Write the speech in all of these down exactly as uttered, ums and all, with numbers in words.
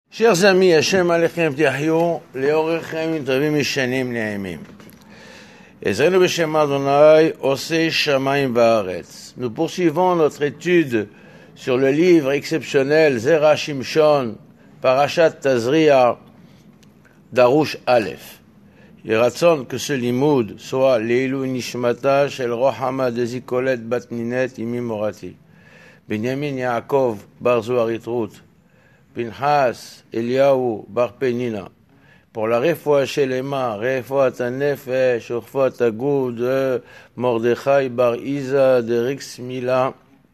Chers amis, Hashem Alechem Tiahyo, Leorechem Tovim Mishanim Ne'emim. Ezrenu B'Shem Adonai, Osei Shamayim Va'aretz. Nous poursuivons notre étude sur le livre exceptionnel Zera Shimshon, Parashat Tazria, Darush Aleph. Il ratzon que ce limoud soit Leilu Nishmata Shel Rohama de Zikolet Batninet Imi Morati. Benyamin Yaakov Bar Zoharitrut. Pinchas, Eliyahu, Bar Penina, pour la refoua Shelema, refoua Tanefesh, refoua Tagou de Mordechai Bar Isa de Rix Mila,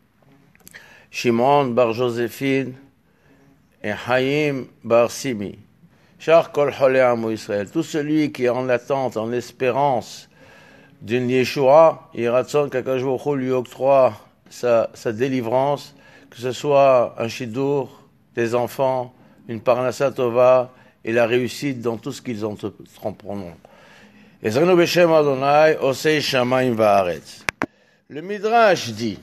Shimon Bar Joséphine et Haïm Bar Simi. Char Kol Cholé Amo Israël, tout celui qui est en attente, en espérance d'une Yeshua, il ratson qu'Akadosh Baruch Hu lui octroie sa, sa délivrance, que ce soit un Shidur, des enfants, une parnassa tova et la réussite dans tout ce qu'ils entreprendront. Ezrenu B'Shem Adonai, Osei Shamayim Va'aretz. Le Midrash dit,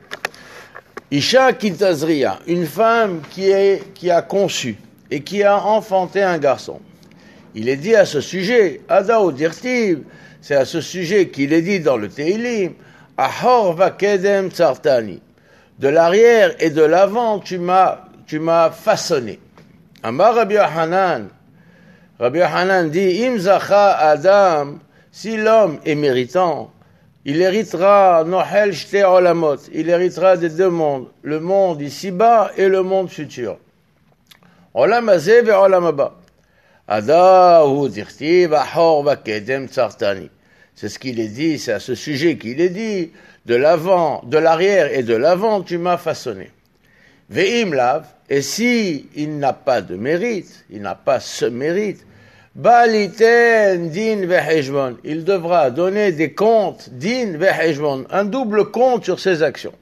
Isha Kintazria, une femme qui, est, qui a conçu et qui a enfanté un garçon. Il est dit à ce sujet, Adao Dirtiv, c'est à ce sujet qu'il est dit dans le Teilim, Ahor Vakedem Tsartani, de l'arrière et de l'avant tu m'as tu m'as façonné. Amar Rabbi Yochanan, Rabbi Yochanan dit, Im zacha Adam, si l'homme est méritant, il héritera Nohel Shte Olamot, il héritera des deux mondes, le monde ici-bas et le monde futur. Olam hazeh ve olam haba. Adahu dirtiv ahor vakedem tsartani. C'est ce qu'il est dit, c'est à ce sujet qu'il est dit, de l'avant, de l'arrière et de l'avant, tu m'as façonné. Ve'im lav, et si il n'a pas de mérite, il n'a pas ce mérite, baliten din vehejbon, il devra donner des comptes din vehejbon, un double compte sur ses actions.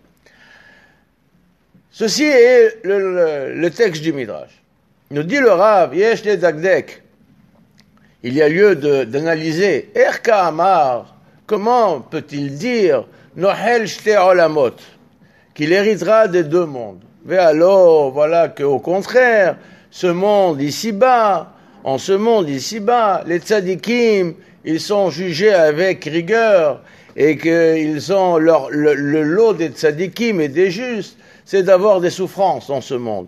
Ceci est le, le, le texte du Midrash. Nous dit le Rav, yesh le dagdek, il y a lieu de, d'analyser, erka amar, comment peut-il dire, nohel shte olamot, qu'il héritera des deux mondes. Mais alors, voilà qu'au contraire, ce monde ici-bas, en ce monde ici-bas, les tzadikim, ils sont jugés avec rigueur, et qu'ils ont leur, le, le lot des tzadikim et des justes, c'est d'avoir des souffrances dans ce monde.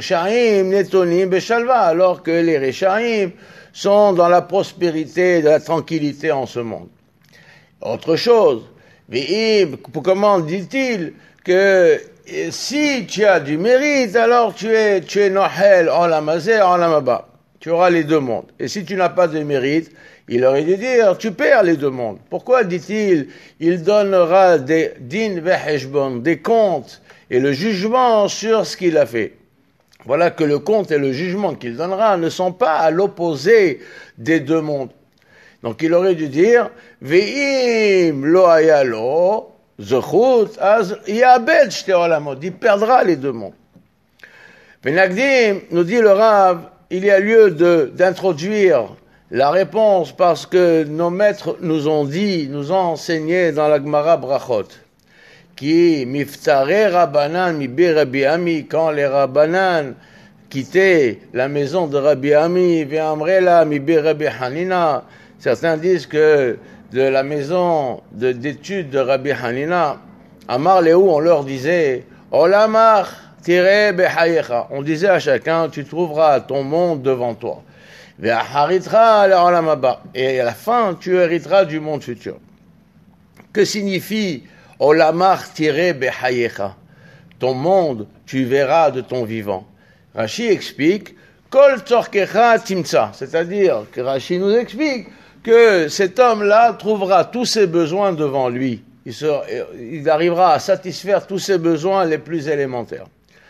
Alors que les Rechaim sont dans la prospérité, de la tranquillité en ce monde. Autre chose, comment dit-il que et si tu as du mérite, alors tu es, tu es Nohel, Olam hazeh, Olam haba. Tu auras les deux mondes. Et si tu n'as pas de mérite, il aurait dû dire, tu perds les deux mondes. Pourquoi dit-il, il donnera des din vehejbon, des comptes et le jugement sur ce qu'il a fait. Voilà que le compte et le jugement qu'il donnera ne sont pas à l'opposé des deux mondes. Donc il aurait dû dire, ve'im lo hayalo, Zechut, az yabed shte olamot, il perdra les deux mondes. Benagdim, nous dit le Rav, il y a lieu de, d'introduire la réponse parce que nos maîtres nous ont dit, nous ont enseigné dans la Gemara Brachot, qui miftare Rabbanan mibi Rabbi Ami, quand les Rabbanan quittaient la maison de Rabbi Ami, ve'amrela mibi Rabbi Hanina, certains disent que de la maison de, d'études de Rabbi Hanina, Amar Léou, on leur disait, Olamar tiré behayecha. On disait à chacun, tu trouveras ton monde devant toi. Ve'aharitra l'olam haba. Et à la fin, tu hériteras du monde futur. Que signifie Olamar tiré behayecha? Ton monde, tu verras de ton vivant. Rashi explique, Kol tzorkecha timtsa. C'est-à-dire que Rashi nous explique que cet homme-là trouvera tous ses besoins devant lui. Il, se, il arrivera à satisfaire tous ses besoins les plus élémentaires.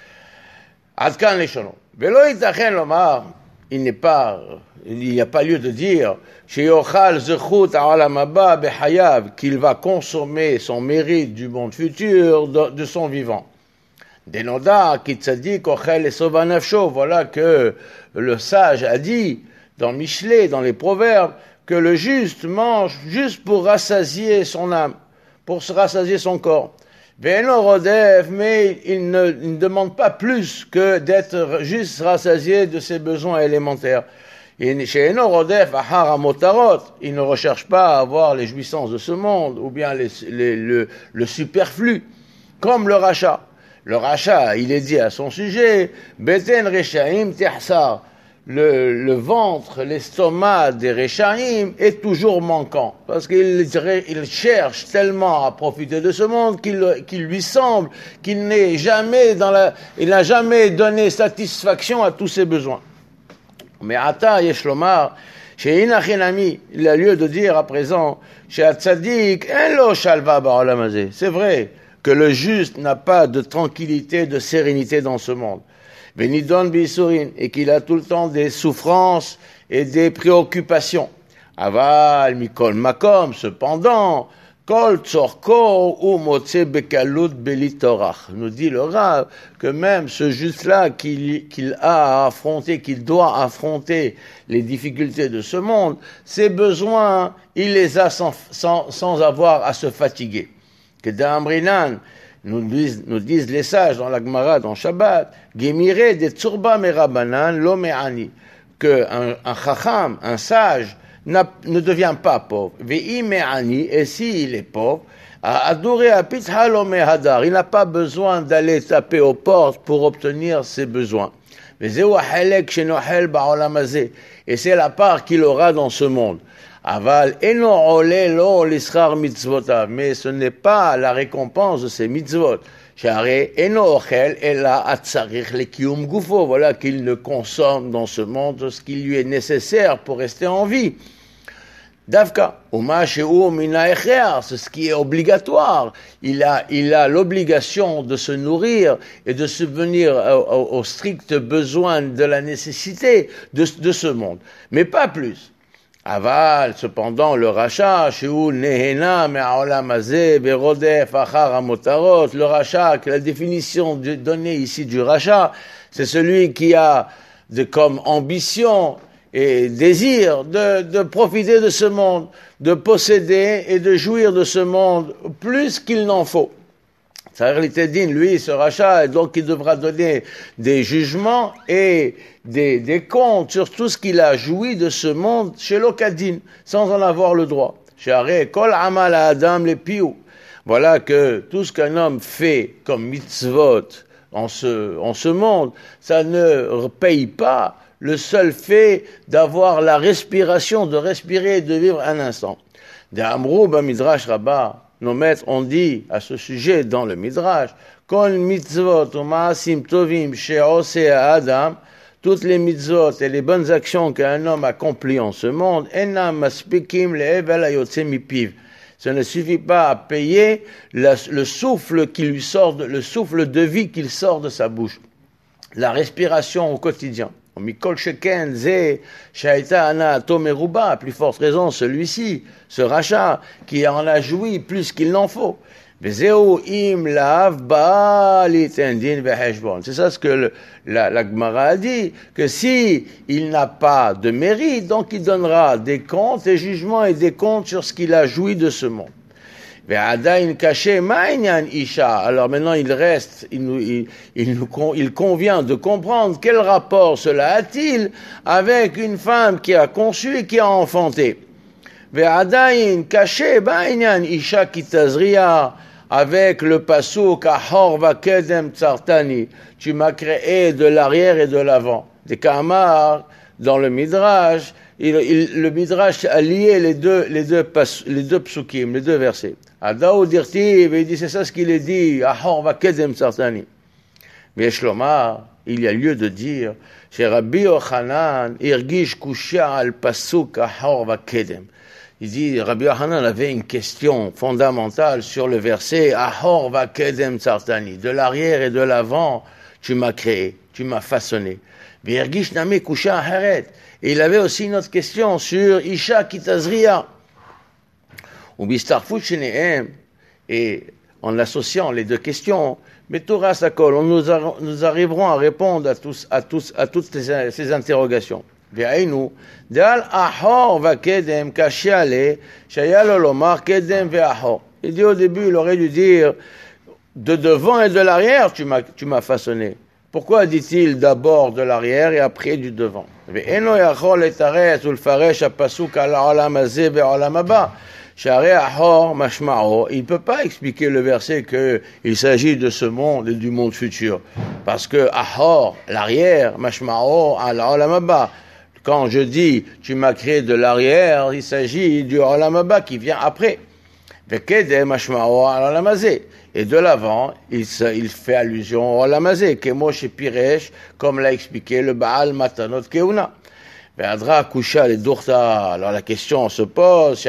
Adkan leshono. Velo itachen lomar, il n'est pas, il n'y a pas lieu de dire, sheyochal zechut ha'olam haba behayav, qu'il va consommer son mérite du monde futur de, de son vivant. Denoda ki tzadik ochel esova nafsho, voilà que le sage a dit dans Michelet, dans les proverbes, que le juste mange juste pour rassasier son âme, pour se rassasier son corps. Ve'eno rodef, mais il ne, il ne demande pas plus que d'être juste rassasié de ses besoins élémentaires. She'eno rodef ahar hamotarot, il ne recherche pas à avoir les jouissances de ce monde, ou bien les, les, le, le superflu, comme le rachat. Le rachat, il est dit à son sujet, beten rechaim tehsar, le, le ventre, l'estomac des rechaim est toujours manquant, parce qu'il il cherche tellement à profiter de ce monde qu'il, qu'il lui semble qu'il n'est jamais dans la, il n'a jamais donné satisfaction à tous ses besoins. Mais Ata Yeshlomar, chez Inachinami, il a lieu de dire à présent, chez Atzadik, Enlo Shalva Ba'olamazé. C'est vrai que le juste n'a pas de tranquillité, de sérénité dans ce monde. Benidon Bisurin, et qu'il a tout le temps des souffrances et des préoccupations. Aval, Mikol Makom, cependant, Kol Tzorko ou Motse Bekalut Belitorach. Nous dit le Rav que même ce juste-là qu'il, qu'il a à affronter, qu'il doit affronter les difficultés de ce monde, ses besoins, il les a sans, sans, sans avoir à se fatiguer. Que d'Amrinan, nous disent, nous disent les sages dans la Gemara, dans Shabbat, Gemire de Tsurba Merabanan lo me'ani, que un, un chacham, un sage, ne devient pas pauvre. Ve'i me'ani, et s'il est pauvre, à adorer à pitha lo mehadar, il n'a pas besoin d'aller taper aux portes pour obtenir ses besoins. Ve'zeu halek shenohel ba'olam hazeh, et c'est la part qu'il aura dans ce monde. Aval eno ole lo l'ishar mitzvotav, mais ce n'est pas la récompense de ces mitzvot. Share eno ochel ela atzarich lekiyum gufo, voilà qu'il ne consomme dans ce monde ce qui lui est nécessaire pour rester en vie. Davka, uma sheu mina echer, c'est ce qui est obligatoire. Il a, il a l'obligation de se nourrir et de subvenir aux, aux stricts besoins de la nécessité de, de ce monde, mais pas plus. Aval, cependant, le rachat, sheu nehena me'aolam hazeh berodef achar hamotarot, le rachat, que la définition donnée ici du rachat, c'est celui qui a de, comme ambition et désir de, de profiter de ce monde, de posséder et de jouir de ce monde plus qu'il n'en faut. Saralitedin, lui, ce rachat, et donc il devra donner des jugements et des, des comptes sur tout ce qu'il a joui de ce monde chez l'Okadin, sans en avoir le droit. Chez Aré, Kol Amal Adam le Piou. Voilà que tout ce qu'un homme fait comme mitzvot en ce, en ce monde, ça ne paye pas le seul fait d'avoir la respiration, de respirer et de vivre un instant. De Amrou Bamidrash Rabbah, nos maîtres ont dit à ce sujet dans le Midrash, Kol mitzvot ou ma'asim tovim she'ose Adam, toutes les mitzvot et les bonnes actions qu'un homme accomplit en ce monde, enam maspikim le'evel hayotze mipiv. Ça ne suffit pas à payer la, le souffle qui lui sort, de, le souffle de vie qu'il sort de sa bouche, la respiration au quotidien. Mikol sheken ze shaita ana tomeruba, à plus forte raison celui-ci, ce rachat qui en a joui plus qu'il n'en faut. C'est ça ce que le, la, la Gemara a dit, que si il n'a pas de mérite, donc il donnera des comptes, des jugements et des comptes sur ce qu'il a joui de ce monde. Alors maintenant il reste, il, nous, il, il, nous, il convient de comprendre quel rapport cela a-t-il avec une femme qui a conçu et qui a enfanté. Avec le passouk Ahor vakedem tsartani, tu m'as créé de l'arrière et de l'avant. Des Kamar, dans le Midrash, il, il, le Midrash a lié les deux, les deux, pas, les deux psukim, les deux versets. Adao dirtiv, il dit, c'est ça ce qu'il est dit, Ahor vakedem tsartani. Mais Shlomar, il y a lieu de dire, chez Rabbi Yochanan, irgish kusha al pasuk Ahor vakedem. Il dit, Rabbi Yochanan avait une question fondamentale sur le verset Ahor vakedem tsartani, de l'arrière et de l'avant, tu m'as créé, tu m'as façonné. Virgish name kusha heret. Et il avait aussi une autre question sur Isha kitazria. Ou bistarfut shenehem. Et en associant les deux questions, mais Torah Sakol, on nous, a, nous arriverons à répondre à tous, à tous, à toutes ces, ces interrogations. Ve'ainu, dal ahor vakedem kashiale, shayalo lomar kedem ve'ahor. Il dit au début, il aurait dû dire, de devant et de l'arrière, tu m'as, tu m'as façonné. Pourquoi dit-il d'abord de l'arrière et après du devant? Il ne peut pas expliquer le verset qu'il s'agit de ce monde et du monde futur. Parce que Ahor, l'arrière, Mashma'o, al-Olam haba. Quand je dis tu m'as créé de l'arrière, il s'agit du Olam haba qui vient après. Et de l'avant, il, il fait allusion au Olam hazé, comme l'a expliqué le Baal Matanot Keuna. Alors la question se pose,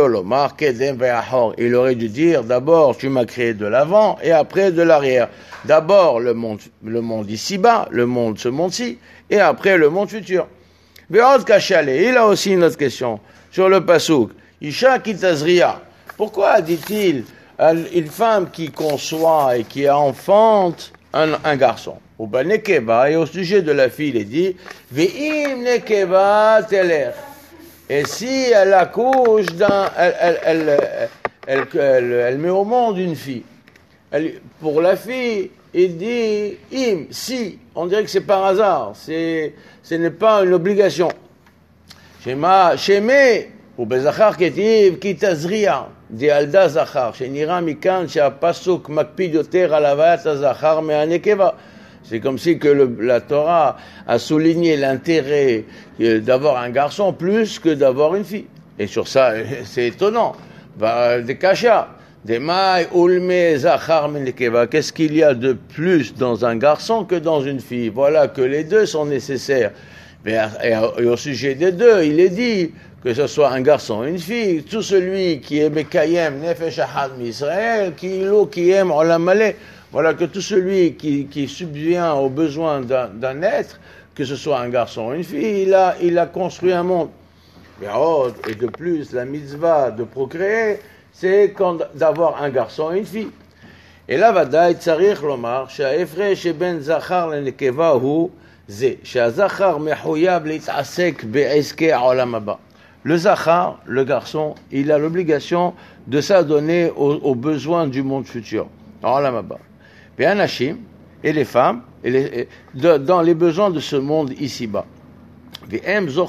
il aurait dû dire d'abord tu m'as créé de l'avant et après de l'arrière. D'abord le monde, le monde ici-bas, le monde ce monde-ci, et après le monde futur. Il a aussi une autre question sur le pasouk. Isha kitazriya. Pourquoi dit-il une femme qui conçoit et qui enfante un, un garçon? Ou ben nekeva, et au sujet de la fille, il est dit ve'im nekeva teler. Et si elle accouche d'un, elle, elle, elle, elle, elle, elle met au monde une fille. Elle, pour la fille, il dit im, si. On dirait que c'est par hasard. C'est, ce n'est pas une obligation. Shema, sheme, ou bezachar ketiv kitazriya. Dialda zachar. Shenira mikan she'apasuk makpid yoter al havayat hazachar me'anekeva. C'est comme si que le, la Torah a souligné l'intérêt d'avoir un garçon plus que d'avoir une fille. Et sur ça, c'est étonnant. Des kashas, des maï, ulme, zachar, menekeva. Qu'est-ce qu'il y a de plus dans un garçon que dans une fille? Voilà que les deux sont nécessaires. Et au sujet des deux, il est dit que ce soit un garçon ou une fille, tout celui qui est Mekayem, Nefesh Ahad Misraël, qui lo qui aime Olam Malé. Voilà que tout celui qui, qui subvient aux besoins d'un, d'un être, que ce soit un garçon ou une fille, il a, il a construit un monde. Et de plus, la mitzvah de procréer, c'est quand, d'avoir un garçon et une fille. Et là, vadaï tzarich lomar, she'efresh ben zachar lenekeva hu ze, she'azachar mechuyab litzasek be'eske ha'olam haba. Le zachar, le garçon, il a l'obligation de s'adonner aux, aux besoins du monde futur. Ha'olam haba. Et les femmes, et les, et de, dans les besoins de ce monde ici-bas. Et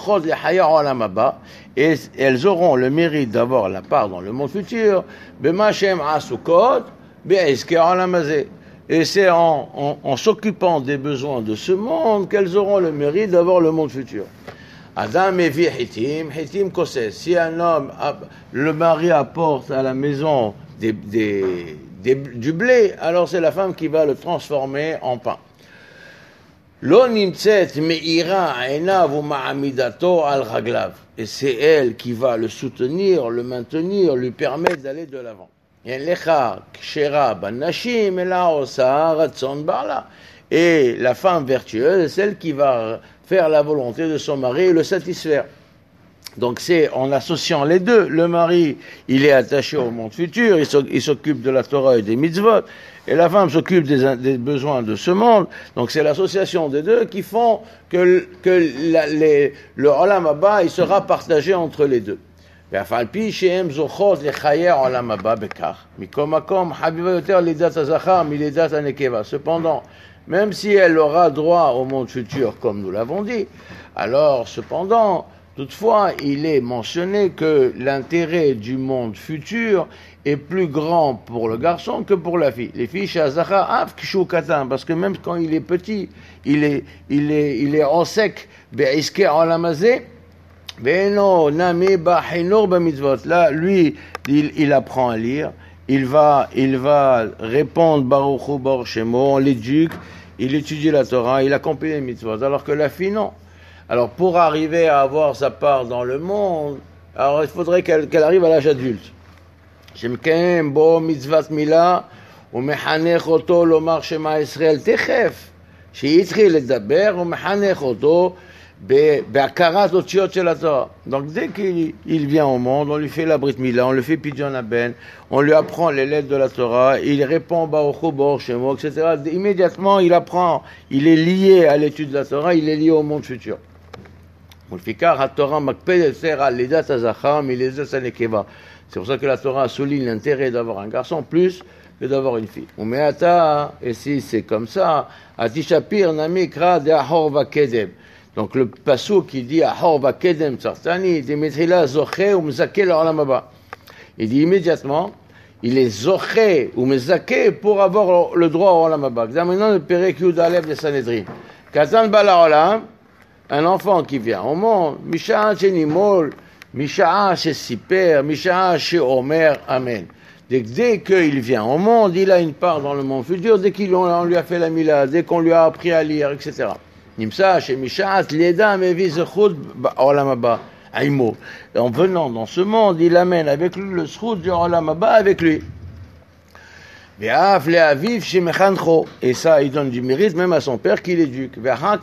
elles auront le mérite d'avoir la part dans le monde futur. Et c'est en, en, en s'occupant des besoins de ce monde qu'elles auront le mérite d'avoir le monde futur. Adam et hitim, hitim koses. Si un homme, le mari apporte à la maison des, des Des, du blé, alors c'est la femme qui va le transformer en pain. Lo nimtzet me'ira einav u ma'amidato al raglav. Et c'est elle qui va le soutenir, le maintenir, lui permettre d'aller de l'avant. Et la femme vertueuse est celle qui va faire la volonté de son mari et le satisfaire. Donc c'est en associant les deux, le mari, il est attaché au monde futur, il s'occupe de la Torah et des mitzvot, et la femme s'occupe des, des besoins de ce monde. Donc c'est l'association des deux qui font que, que la, les, le Olam haba, il sera partagé entre les deux. Cependant, même si elle aura droit au monde futur, comme nous l'avons dit, alors cependant, toutefois, il est mentionné que l'intérêt du monde futur est plus grand pour le garçon que pour la fille. Les filles, parce que même quand il est petit, il est, il est, il est en sec. Là, lui, il, il apprend à lire. Il va, il va répondre Baruch Hu Baruch Shemo, on l'éduque, il étudie la Torah, il accomplit les mitzvot. Alors que la fille, non. Alors, pour arriver à avoir sa part dans le monde, alors il faudrait qu'elle, qu'elle arrive à l'âge adulte. Shemkem bo mitzvat mila, ou mechanech oto lomar shema Israël techef, sheyitril ledaber, ou mechanech oto be'akarat otziot shel Torah. Donc, dès qu'il il vient au monde, on lui fait la brit mila, on lui fait pidyon haben, on lui apprend les lettres de la Torah, il répond Baruch Hu Baruch Shemo, et cetera. Immédiatement, il apprend, il est lié à l'étude de la Torah, il est lié au monde futur. C'est pour ça que la Torah souligne l'intérêt d'avoir un garçon plus que d'avoir une fille. Umeata, et si c'est comme ça, Atishapir namikra de Ahor Vakedem. Donc le passou qui dit Ahor Vakedem Sartani, Dimitila Zoché ou Mzake l'Olam Haba. Il dit immédiatement, il est Zoché ou Mzake pour avoir le droit au Olam Haba. Maintenant le Perek Yudalev de Sanhedrin. Katan Bala Olam, un enfant qui vient au monde, Misha'a Chenimol, Misha'a Shesiper, Misha'a Sheomer, Amen. Dès, dès qu'il vient au monde, il a une part dans le monde futur, dès qu'on lui a fait la mila, dès qu'on lui a appris à lire, et cetera. Nimsa, chez Misha'a, Leda, Mevi, Zechut, Olam Haba, Aïmo. En venant dans ce monde, il amène avec lui le Zechut du Olam Haba avec lui. Et ça, il donne du mérite même à son père qui l'éduque.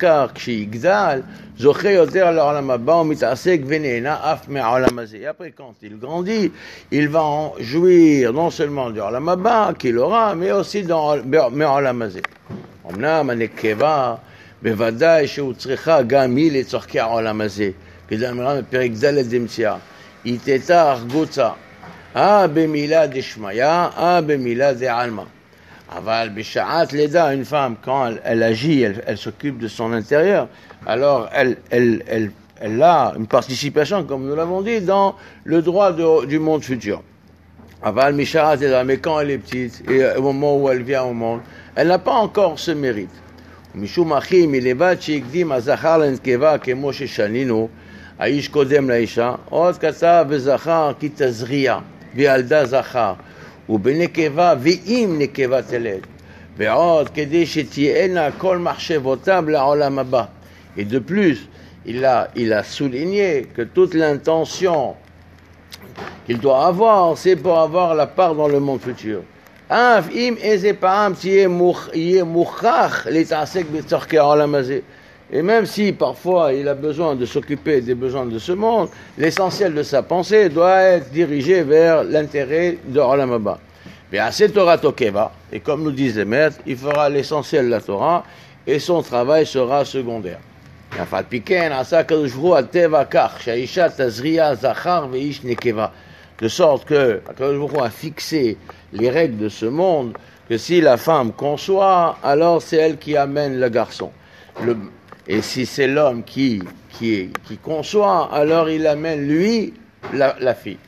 Et après, quand il grandit, il va en jouir non seulement du Olam Haba qu'il aura, mais aussi dans Olam Hazeh. אמנם הנקבה, בוודאי שהוא צריכה גם היא לצורכי העולם הזה. כדאמרנו בפרק ד' דמציאה. היא תתה ארגוצה. אה במילה דשמיא, אה במילה דעלמא. אבל בשעת לידה, une femme, quand elle, elle agit, elle, elle s'occupe de son intérieur, alors elle, elle, elle, elle a une participation, comme nous l'avons dit, dans le droit de, du monde futur. Aval Misharat Eda, mais quand elle est petite, et au moment où elle vient au monde, elle n'a pas encore ce mérite. משום אחי מלבד שהקדים הזכר לנקבה כמו ששנינו, האיש קודם לאישה, עוד כתב וזכר כי תזריע, וילדה זכר, ובנקבה ואם נקבה תלד, ועוד כדי שתהיינה כל מחשבותיו לעולם הבא. Et de plus, il a, il a souligné que toute l'intention qu'il doit avoir, c'est pour avoir la part dans le monde futur. Et même si parfois il a besoin de s'occuper des besoins de ce monde, l'essentiel de sa pensée doit être dirigé vers l'intérêt de Olam Haba. Et comme nous disent les maîtres, il fera l'essentiel de la Torah et son travail sera secondaire. De sorte que Akadosh Baruch Hu a fixé les règles de ce monde, que si la femme conçoit, alors c'est elle qui amène le garçon. Le, et si c'est l'homme qui, qui, qui conçoit, alors il amène lui la, la fille.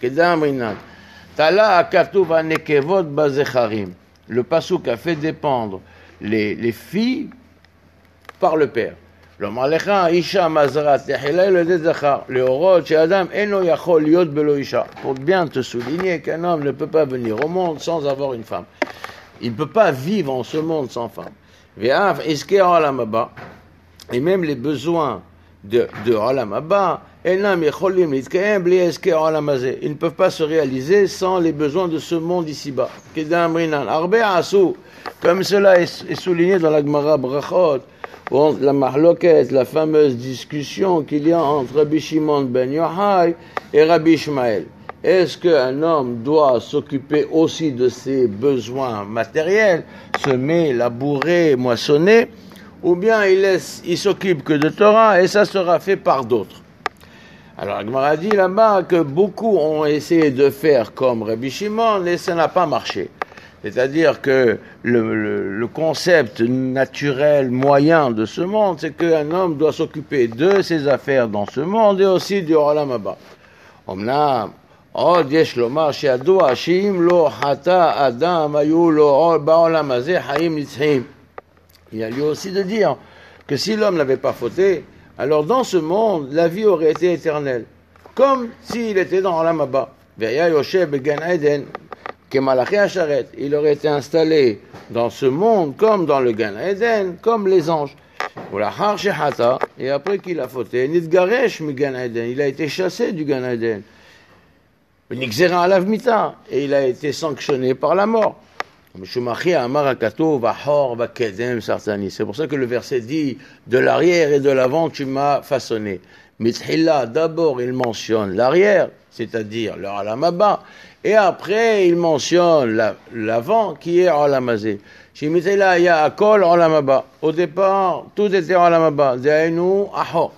Le pasuk a fait dépendre les, les filles par le père. Pour bien te souligner qu'un homme ne peut pas venir au monde sans avoir une femme. Il ne peut pas vivre en ce monde sans femme. Et même les besoins de, de Olam Haba, ils ne peuvent pas se réaliser sans les besoins de ce monde ici-bas. Comme cela est souligné dans la Gemara Brachot, bon, la mahloket, la fameuse discussion qu'il y a entre Rabbi Shimon ben Yochai et Rabbi Ishmael. Est-ce qu'un homme doit s'occuper aussi de ses besoins matériels, semer, labourer, moissonner, ou bien il laisse, il s'occupe que de Torah et ça sera fait par d'autres? Alors, la Gemara dit là-bas que beaucoup ont essayé de faire comme Rabbi Shimon et ça n'a pas marché. C'est-à-dire que le, le, le concept naturel moyen de ce monde, c'est qu'un homme doit s'occuper de ses affaires dans ce monde et aussi du Olam Haba. Omnam, עוד יש לומר שידוע שאם לא חטא אדם היו לו בעולם הזה חיים נצחיים. Il y a lieu aussi de dire que si l'homme n'avait pas fauté, alors dans ce monde, la vie aurait été éternelle, comme s'il était dans Olam Haba. והיה יושב בגן עדן כמלאכי השרת, il aurait été installé dans ce monde comme dans le Gan Eden, comme les anges. ולאחר שחטא, et après qu'il a fauté, נתגרש מגן עדן, il a été chassé du Gan Eden. ונגזרה עליו מיתה, et il a été sanctionné par la mort. משום אחי אמר הכתוב, אחור וקדם סרטני. C'est pour ça que le verset dit, de l'arrière et de l'avant tu m'as façonné. מתחילה, d'abord il mentionne l'arrière, c'est-à-dire le Olam Haba, et après il mentionne la, l'avant qui est Olam Hazeh. Shemitela ya akol Olam Haba. Au départ, tout était Olam Haba. Deinu ahor.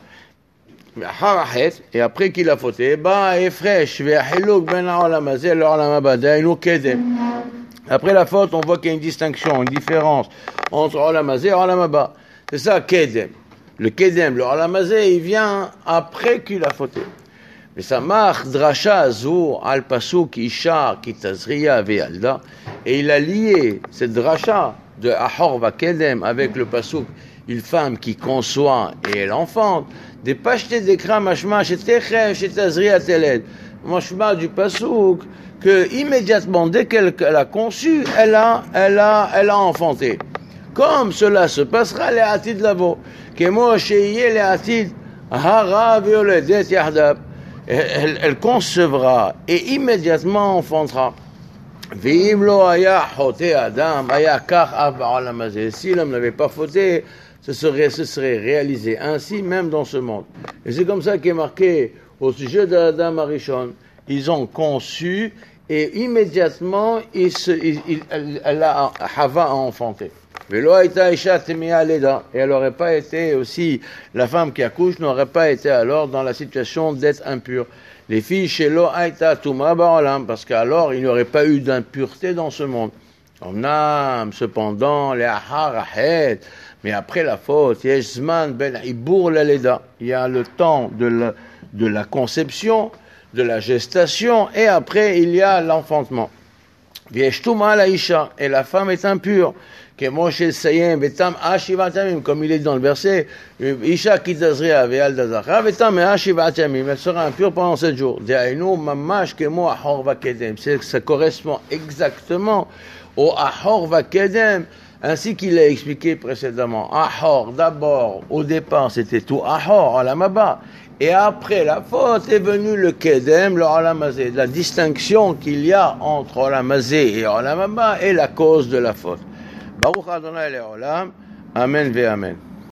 Et après qu'il a fauté, bah, et fraîche, ve'achiluk ben Olam Hazeh le Olam Haba. Deinu kedem. Après la faute, on voit qu'il y a une distinction, une différence entre Olam Hazé et Olam Haba. C'est ça, Kedem. Le Kedem, le Olam Hazé, il vient après qu'il a fauté. Mais ça marque Drasha Azur al Pasuk Isha Kitazriya Ve'alda. Et il a lié cette Drasha de Ahor va Kedem avec le Pasuk, une femme qui conçoit et elle enfante. Des pachete des kram mashma shetechev shetazriya teled. Mashma du Pasuk, que immédiatement, dès qu'elle a conçu, elle a, elle a, elle a enfanté. Comme cela se passera, les atid lavo. Kemo sheyeh les atid hara violedet yahdab. Elle, elle concevra et immédiatement enfantera. Ve'im lo haya chote adam haya kach av ba'olam hazeh. Si l'homme n'avait pas fauté, ce serait, ce serait réalisé ainsi même dans ce monde. Et c'est comme ça qu'est marqué au sujet d'Adam Arishon. Ils ont conçu et immédiatement il se, il, il, elle a, Hava a enfanté. Et elle n'aurait pas été aussi, la femme qui accouche n'aurait pas été alors dans la situation d'être impure. Les filles chez Lo Aïta Touma Ba'olam, parce qu'alors il n'y aurait pas eu d'impureté dans ce monde. Omnam, cependant, les Aharahet, mais après la faute, Yeshman Ben Ibour Laleda, il y a le temps de la, de la conception, de la gestation, et après il y a l'enfantement. Vieshtouma la Isha, et la femme est impure. Comme il est dans le verset, Isha kitazria ve'al dazacha vetam me'ashivat yamim, elle sera impure pendant sept jours. De'ainu mamash kemo ahor vakedem, ça correspond exactement au ahor vakedem, ainsi qu'il a expliqué précédemment. Ahor, d'abord, au départ, c'était tout ahor, olam haba, et après la faute est venu le kedem, le olam hazé, la distinction qu'il y a entre olam hazé et olam haba est la cause de la faute. Baruch Adonai Le'olam, Amen ve Amen.